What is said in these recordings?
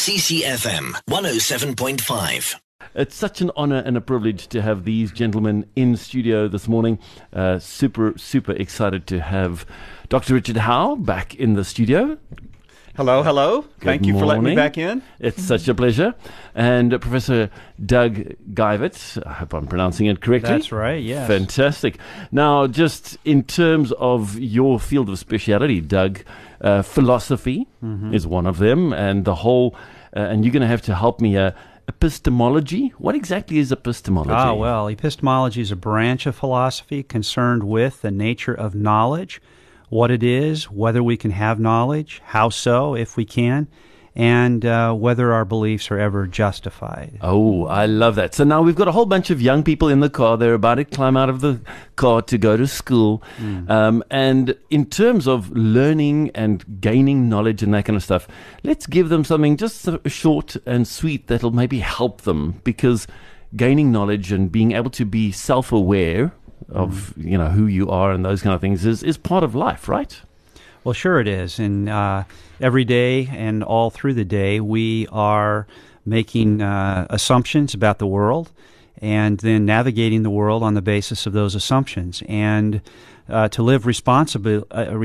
CCFM 107.5. It's such an honor and a privilege to have these gentlemen in studio this morning. Super excited to have Dr. Richard Howe back in the studio. Hello. Thank you for letting me back in. It's such a pleasure. And Professor Doug Geivert, I hope I'm pronouncing it correctly. That's right, yes. Fantastic. Now, just in terms of your field of speciality, Doug, philosophy is one of them, and the whole, and you're going to have to help me, epistemology. What exactly is epistemology? Well, epistemology is a branch of philosophy concerned with the nature of knowledge, what it is, whether we can have knowledge, how so, if we can, and whether our beliefs are ever justified. Oh, I love that. So now we've got a whole bunch of young people in the car. They're about to climb out of the car to go to school. And in terms of learning and gaining knowledge and that kind of stuff, let's give them something just short and sweet that'll maybe help them, because gaining knowledge and being able to be self-aware of who you are and those kind of things is part of life, right? Well, sure it is. And every day and all through the day, we are making assumptions about the world and then navigating the world on the basis of those assumptions. And to live responsibly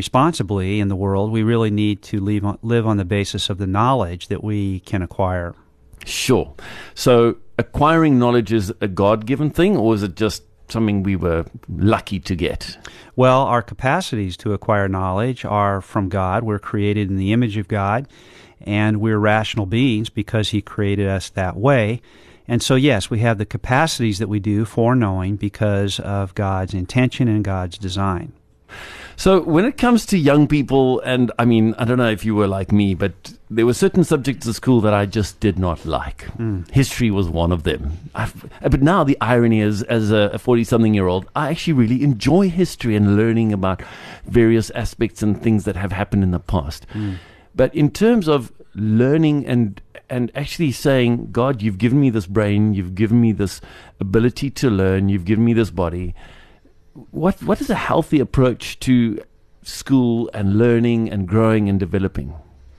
in the world, we really need to live on the basis of the knowledge that we can acquire. Sure. So acquiring knowledge is a God-given thing, or is it just something we were lucky to get? Well, our capacities to acquire knowledge are from God. We're created in the image of God, and we're rational beings because He created us that way. And so, yes, we have the capacities that we do for knowing because of God's intention and God's design. So when it comes to young people, and I mean, I don't know if you were like me, but there were certain subjects at school that I just did not like. History was one of them. But now the irony is, as a 40-something-year-old, I actually really enjoy history and learning about various aspects and things that have happened in the past. But in terms of learning and actually saying, God, you've given me this brain, you've given me this ability to learn, you've given me this body, what is a healthy approach to school and learning and growing and developing?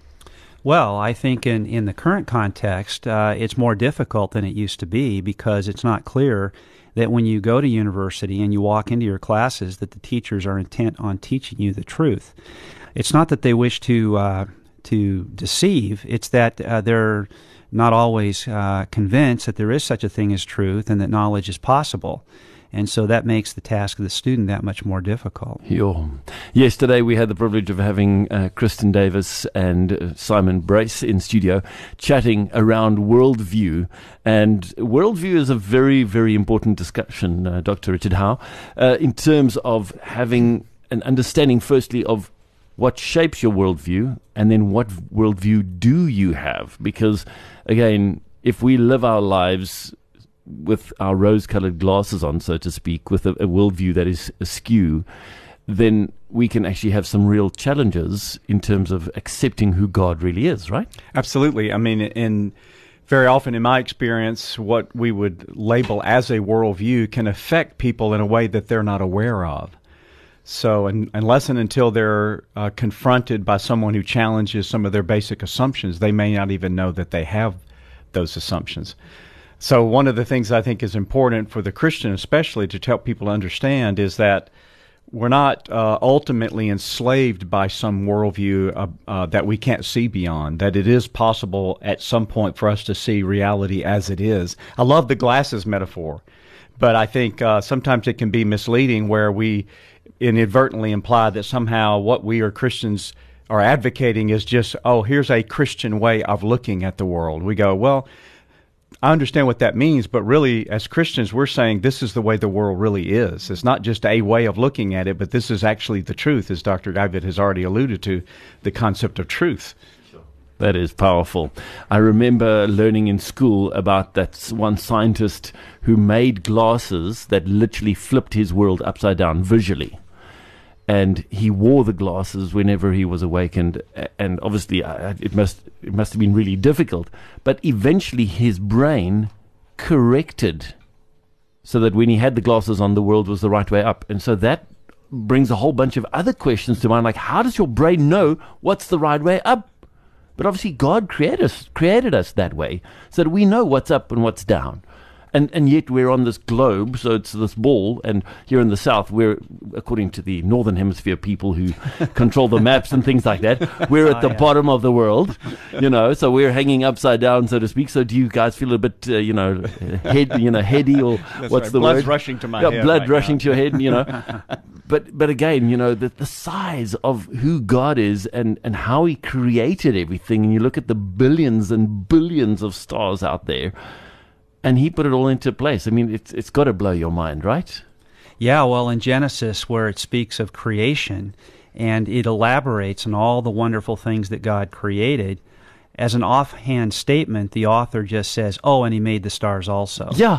Well, I think in the current context, it's more difficult than it used to be, because it's not clear that when you go to university and you walk into your classes that the teachers are intent on teaching you the truth. It's not that they wish to deceive, it's that they're not always convinced that there is such a thing as truth and that knowledge is possible. And so that makes the task of the student that much more difficult. Yesterday we had the privilege of having Kristen Davis and Simon Brace in studio chatting around worldview. And worldview is a very, very important discussion, Dr. Richard Howe, in terms of having an understanding, firstly, of what shapes your worldview, and then what worldview do you have? Because, again, if we live our lives with our rose-colored glasses on, so to speak, with a worldview that is askew, then we can actually have some real challenges in terms of accepting who God really is, right? Absolutely. I mean, very often in my experience, what we would label as a worldview can affect people in a way that they're not aware of. So unless and until they're confronted by someone who challenges some of their basic assumptions, they may not even know that they have those assumptions. So one of the things I think is important for the Christian especially to help people understand is that we're not ultimately enslaved by some worldview that we can't see beyond, that it is possible at some point for us to see reality as it is. I love the glasses metaphor, but I think sometimes it can be misleading where we inadvertently imply that somehow what we are Christians are advocating is just, here's a Christian way of looking at the world. We go, well, I understand what that means, but really, as Christians, we're saying this is the way the world really is. It's not just a way of looking at it, but this is actually the truth, as Dr. Geivert has already alluded to, the concept of truth. That is powerful. I remember learning in school about that one scientist who made glasses that literally flipped his world upside down visually. And he wore the glasses whenever he was awakened, and obviously it must have been really difficult. But eventually his brain corrected so that when he had the glasses on, the world was the right way up. And so that brings a whole bunch of other questions to mind, like how does your brain know what's the right way up? But obviously God created us that way so that we know what's up and what's down. And yet we're on this globe, so it's this ball, and here in the south, we're, according to the Northern Hemisphere people who control the maps and things like that, we're at the bottom of the world, so we're hanging upside down, so to speak. So do you guys feel a bit, heady, or That's what's right. the Blood's word? rushing to my head. Blood right rushing now. to your head, But again, the size of who God is and how He created everything, and you look at the billions and billions of stars out there, and He put it all into place. I mean, it's got to blow your mind, right? Yeah, well, in Genesis, where it speaks of creation, and it elaborates on all the wonderful things that God created, as an offhand statement, the author just says, "Oh, and He made the stars also." Yeah.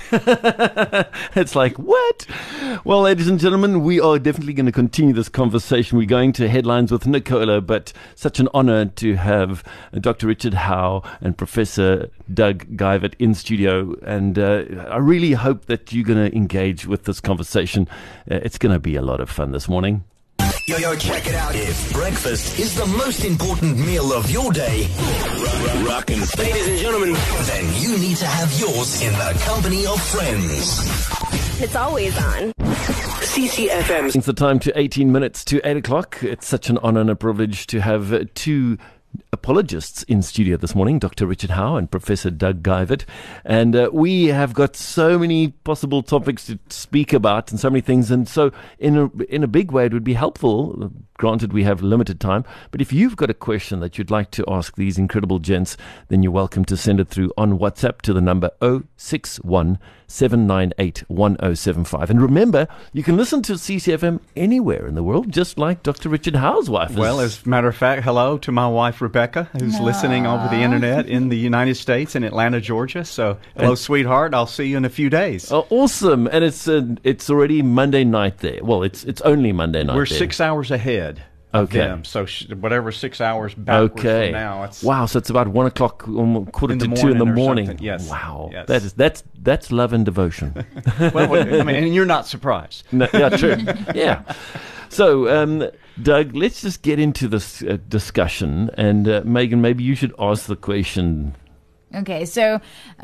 It's like, what? Well, ladies and gentlemen, we are definitely going to continue this conversation. We're going to Headlines with Nicola, but such an honor to have Dr. Richard Howe and Professor Doug Guyvert in studio. And I really hope that you're going to engage with this conversation. It's going to be a lot of fun this morning. Yo, check it out. If breakfast is the most important meal of your day, rockin', ladies and gentlemen, then you need to have yours in the company of friends. It's always on. CCFM. It's the time to 18 minutes to 8 o'clock. It's such an honor and a privilege to have two apologists in studio this morning, Dr. Richard Howe and Professor Doug Guyvert. And we have got so many possible topics to speak about and so many things. And so in a big way, it would be helpful, granted we have limited time, but if you've got a question that you'd like to ask these incredible gents, then you're welcome to send it through on WhatsApp to the number 061 798 1075. And remember, you can listen to CCFM anywhere in the world, just like Dr. Richard Howe's wife is. Well, as a matter of fact, hello to my wife, Rebecca, who's listening over the internet in the United States, in Atlanta, Georgia. So, hello, sweetheart. I'll see you in a few days. Oh, awesome. And it's already Monday night there. Well, it's only Monday night We're there. 6 hours ahead of Okay. them. So, whatever 6 hours backwards Okay. from now. It's Wow, so it's about 1 o'clock, quarter In to the 2 in the morning or morning. something. Yes. Wow. Yes. That's love and devotion. well, I mean, and you're not surprised. No, yeah, true. Yeah. So, Doug, let's just get into this discussion. And Megan, maybe you should ask the question. Okay, so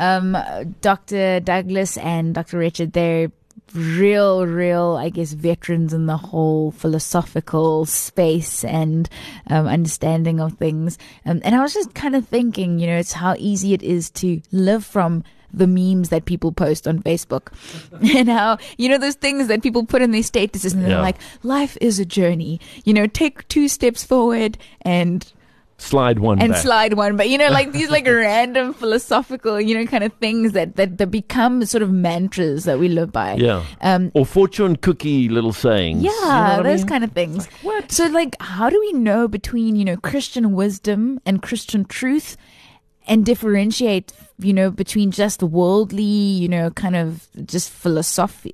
Dr. Douglas and Dr. Richard, they're real, I guess, veterans in the whole philosophical space and understanding of things. And I was just kind of thinking, it's how easy it is to live from the memes that people post on Facebook and how, those things that people put in their statuses and they're Yeah. like, life is a journey, take 2 steps forward and Slide one back. slide one, but like these like random philosophical, kind of things that become sort of mantras that we live by. Yeah. Or fortune cookie little sayings. Yeah, You know what I those mean? kind of things. So like, how do we know between, Christian wisdom and Christian truth and differentiate, between just worldly, kind of just philosophy.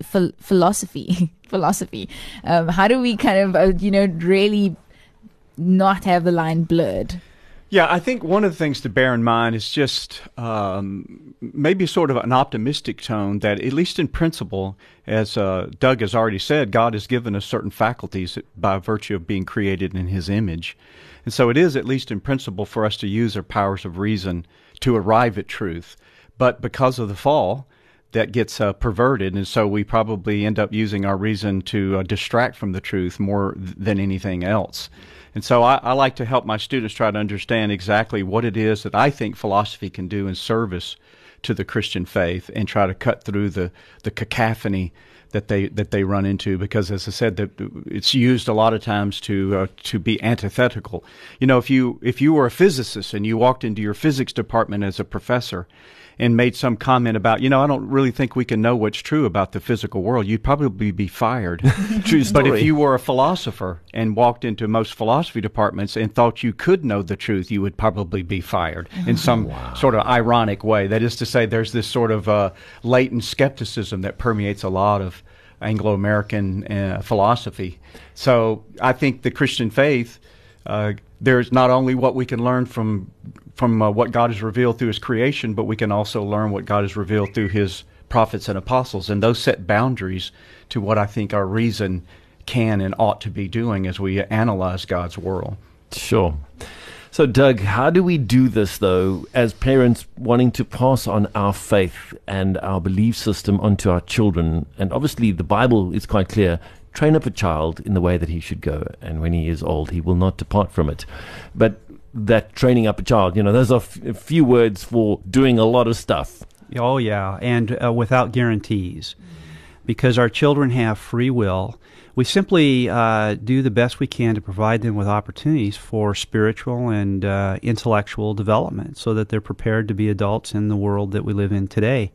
How do we kind of, really not have the line blurred? Yeah, I think one of the things to bear in mind is just maybe sort of an optimistic tone that, at least in principle, as Doug has already said, God has given us certain faculties by virtue of being created in His image. And so it is, at least in principle, for us to use our powers of reason to arrive at truth. But because of the fall, that gets perverted, and so we probably end up using our reason to distract from the truth more than anything else. And so I like to help my students try to understand exactly what it is that I think philosophy can do in service to the Christian faith, and try to cut through the cacophony that they run into, because, as I said, it's used a lot of times to be antithetical. If you were a physicist and you walked into your physics department as a professor and made some comment about, I don't really think we can know what's true about the physical world, you'd probably be fired. True story. But if you were a philosopher and walked into most philosophy departments and thought you could know the truth, you would probably be fired in some sort of ironic way. That is to say, there's this sort of latent skepticism that permeates a lot of Anglo-American philosophy. So I think the Christian faith, there's not only what we can learn from what God has revealed through His creation, but we can also learn what God has revealed through His prophets and apostles. And those set boundaries to what I think our reason can and ought to be doing as we analyze God's world. Sure. So, Doug, how do we do this, though, as parents wanting to pass on our faith and our belief system onto our children? And obviously, the Bible is quite clear. Train up a child in the way that he should go, and when he is old, he will not depart from it. But that training up a child, those are a few words for doing a lot of stuff. Oh, yeah, and without guarantees. Because our children have free will, we simply do the best we can to provide them with opportunities for spiritual and intellectual development so that they're prepared to be adults in the world that we live in today.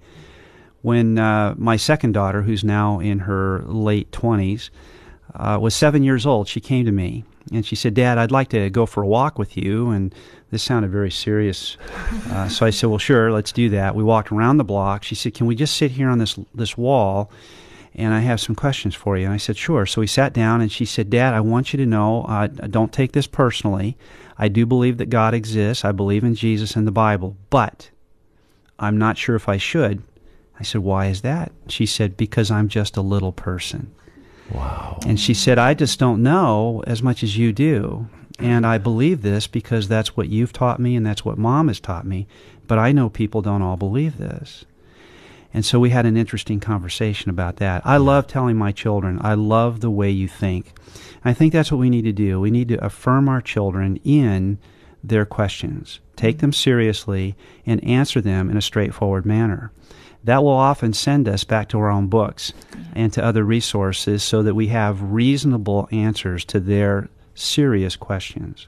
When my second daughter, who's now in her late 20s, was 7 years old, she came to me and she said, "Dad, I'd like to go for a walk with you." And this sounded very serious. So I said, "Well, sure, let's do that." We walked around the block. She said, "Can we just sit here on this wall? And I have some questions for you." And I said, "Sure." So we sat down and she said, "Dad, I want you to know, don't take this personally. I do believe that God exists. I believe in Jesus and the Bible, but I'm not sure if I should." I said, "Why is that?" She said, "Because I'm just a little person." Wow. And she said, "I just don't know as much as you do. And I believe this because that's what you've taught me and that's what Mom has taught me. But I know people don't all believe this." And so we had an interesting conversation about that. I love telling my children, I love the way you think. I think that's what we need to do. We need to affirm our children in their questions, take them seriously, and answer them in a straightforward manner. That will often send us back to our own books and to other resources so that we have reasonable answers to their serious questions.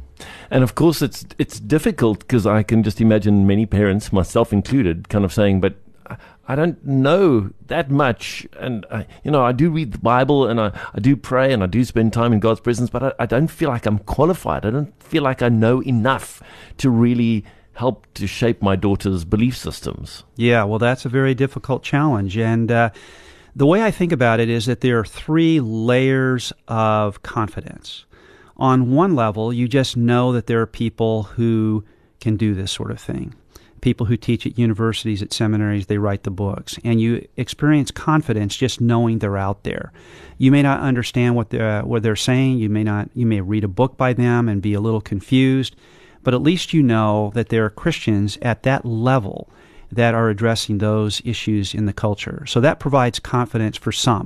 And of course, it's difficult because I can just imagine many parents, myself included, kind of saying, "But I don't know that much, and I do read the Bible, and I do pray, and I do spend time in God's presence, but I don't feel like I'm qualified. I don't feel like I know enough to really help to shape my daughter's belief systems." Yeah, well, that's a very difficult challenge. And the way I think about it is that there are 3 layers of confidence. On one level, you just know that there are people who can do this sort of thing. People who teach at universities, at seminaries, they write the books. And you experience confidence just knowing they're out there. You may not understand what they're saying. You may read a book by them and be a little confused. But at least you know that there are Christians at that level that are addressing those issues in the culture. So that provides confidence for some.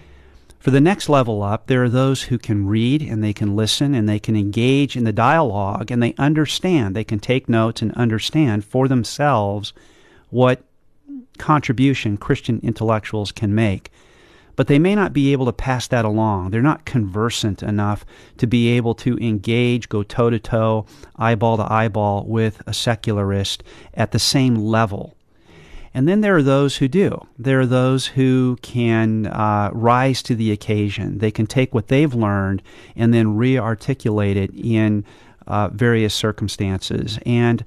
For the next level up, there are those who can read and they can listen and they can engage in the dialogue and they understand. They can take notes and understand for themselves what contribution Christian intellectuals can make. But they may not be able to pass that along. They're not conversant enough to be able to engage, go toe-to-toe, eyeball to eyeball with a secularist at the same level. And then there are those who do. There are those who can rise to the occasion. They can take what they've learned and then re-articulate it in various circumstances. And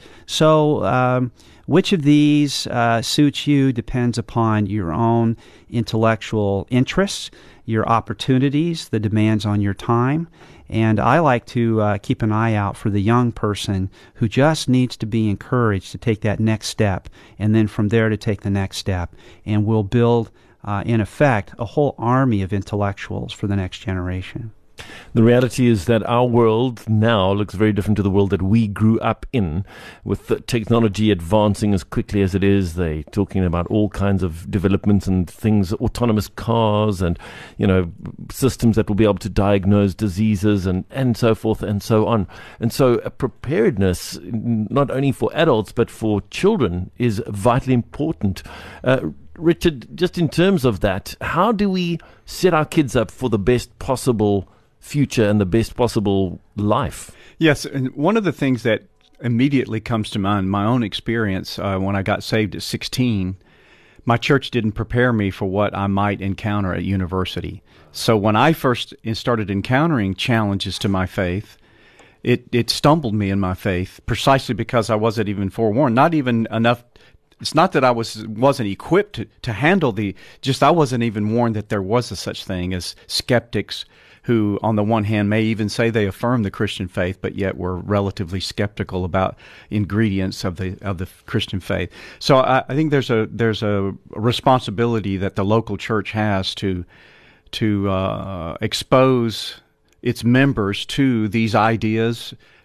so which of these suits you depends upon your own intellectual interests, your opportunities, the demands on your time. And I like to keep an eye out for the young person who just needs to be encouraged to take that next step, and then from there to take the next step. And we'll build, in effect, a whole army of intellectuals for the next generation. The reality is that our world now looks very different to the world that we grew up in. With the technology advancing as quickly as it is, they're talking about all kinds of developments and things, autonomous cars and, systems that will be able to diagnose diseases and so forth and so on. And so preparedness, not only for adults but for children, is vitally important. Richard, just in terms of that, how do we set our kids up for the best possible future and the best possible life? Yes, and one of the things that immediately comes to mind, my own experience when I got saved at 16, my church didn't prepare me for what I might encounter at university. So when I first started encountering challenges to my faith, it stumbled me in my faith precisely because I wasn't even forewarned, not even enough. It's not that I wasn't equipped to handle I wasn't even warned that there was a such thing as skeptics who, on the one hand, may even say they affirm the Christian faith, but yet were relatively skeptical about ingredients of the Christian faith. So I think there's a responsibility that the local church has to expose its members to these ideas,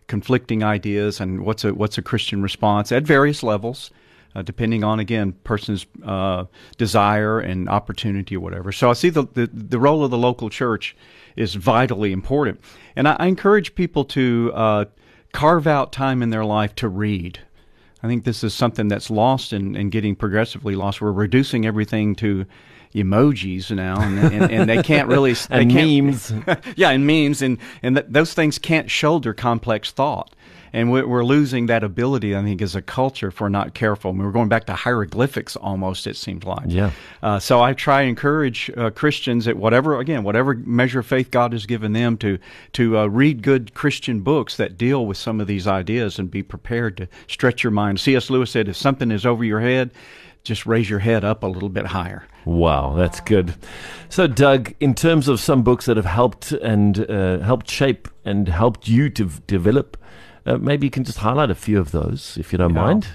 conflicting ideas and what's a Christian response at various levels, depending on, again, person's desire and opportunity or whatever. So I see the role of the local church is vitally important. And I encourage people to carve out time in their life to read. I think this is something that's lost and getting progressively lost. We're reducing everything to emojis now, and they can't really... memes. Yeah, and memes, and those things can't shoulder complex thought. And we're losing that ability, I think, as a culture if we're not careful. I mean, we're going back to hieroglyphics almost, it seems like. Yeah. So I try to encourage Christians at whatever measure of faith God has given them to read good Christian books that deal with some of these ideas and be prepared to stretch your mind. C.S. Lewis said, if something is over your head, just raise your head up a little bit higher. Wow, that's good. So, Doug, in terms of some books that have helped and helped shape and helped you to develop, maybe you can just highlight a few of those, if you don't mind.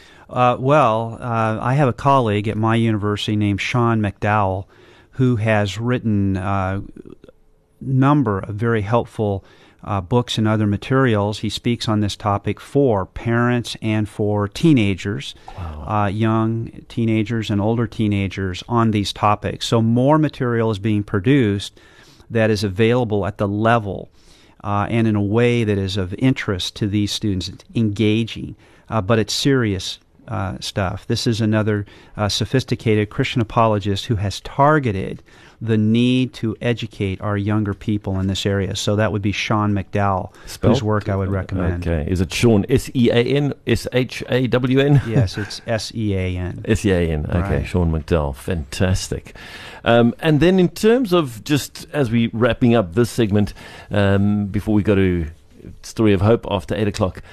I have a colleague at my university named Sean McDowell who has written a number of very helpful books and other materials. He speaks on this topic for parents and for teenagers, young teenagers and older teenagers on these topics. So more material is being produced that is available at the level and in a way that is of interest to these students. It's engaging, but it's serious stuff. This is another sophisticated Christian apologist who has targeted the need to educate our younger people in this area. So that would be Sean McDowell, whose work I would recommend. Okay. Is it Sean, S-E-A-N, S-H-A-W-N? Yes, it's S-E-A-N. S-E-A-N, okay. Right. Sean McDowell, fantastic. And then in terms of just as we wrapping up this segment, before we go to Story of Hope after 8 o'clock,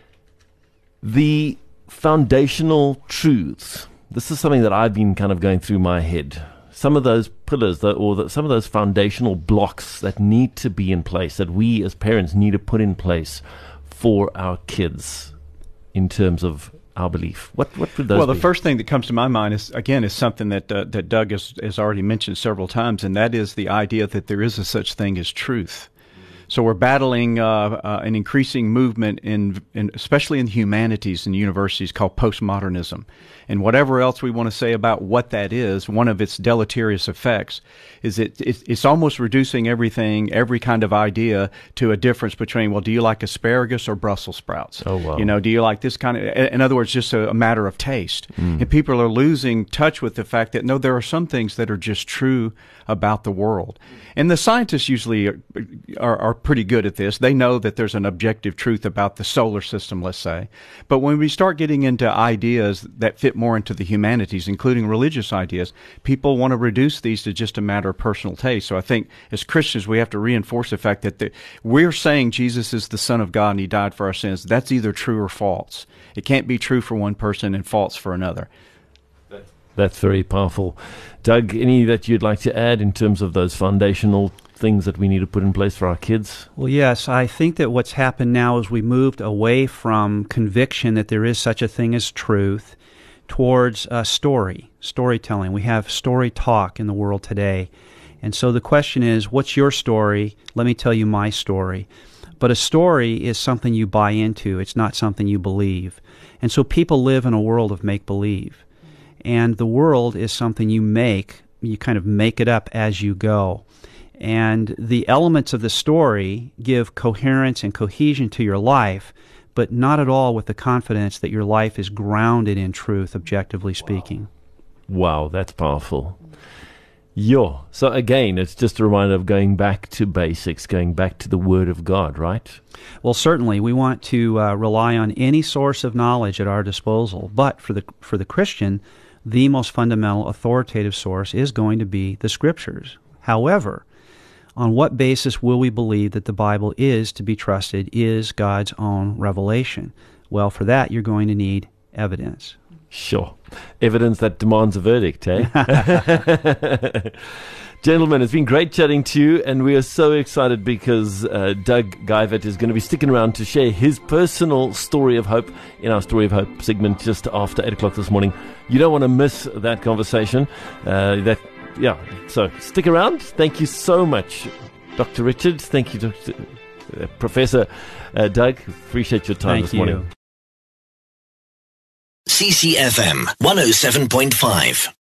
the foundational truths. This is something that I've been kind of going through my head. Some of those pillars some of those foundational blocks that need to be in place, that we as parents need to put in place for our kids in terms of our belief. What would those be? Well, the first thing that comes to my mind is something that Doug has already mentioned several times, and that is the idea that there is a such thing as truth. So we're battling an increasing movement especially in the humanities and universities called postmodernism. And whatever else we want to say about what that is, one of its deleterious effects is it's almost reducing everything, every kind of idea to a difference between, well, do you like asparagus or Brussels sprouts? Oh, wow. Do you like this kind of, in other words, just a matter of taste. And people are losing touch with the fact that, no, there are some things that are just true about the world. And the scientists usually are pretty good at this. They know that there's an objective truth about the solar system, let's say. But when we start getting into ideas that fit more into the humanities, including religious ideas, people want to reduce these to just a matter of personal taste. So I think as Christians, we have to reinforce the fact that we're saying Jesus is the Son of God and He died for our sins. That's either true or false. It can't be true for one person and false for another. That's very powerful. Doug, any that you'd like to add in terms of those foundational things that we need to put in place for our kids? Well, yes, I think that what's happened now is we moved away from conviction that there is such a thing as truth towards storytelling. We have story talk in the world today. And so the question is, what's your story? Let me tell you my story. But a story is something you buy into. It's not something you believe. And so people live in a world of make-believe. And the world is something you kind of make it up as you go. And the elements of the story give coherence and cohesion to your life, but not at all with the confidence that your life is grounded in truth, objectively speaking. Wow, that's powerful. So again, it's just a reminder of going back to basics, going back to the Word of God, right? Well, certainly, we want to rely on any source of knowledge at our disposal. But for the Christian, the most fundamental authoritative source is going to be the Scriptures. However, on what basis will we believe that the Bible is to be trusted, is God's own revelation? Well, for that, you're going to need evidence. Sure. Evidence that demands a verdict, eh? Gentlemen, it's been great chatting to you, and we are so excited because Doug Geivert is going to be sticking around to share his personal story of hope in our Story of Hope segment just after 8 o'clock this morning. You don't want to miss that conversation. So stick around. Thank you so much, Dr. Richard. Thank you, Professor Doug, appreciate your time this morning. CCFM 107.5.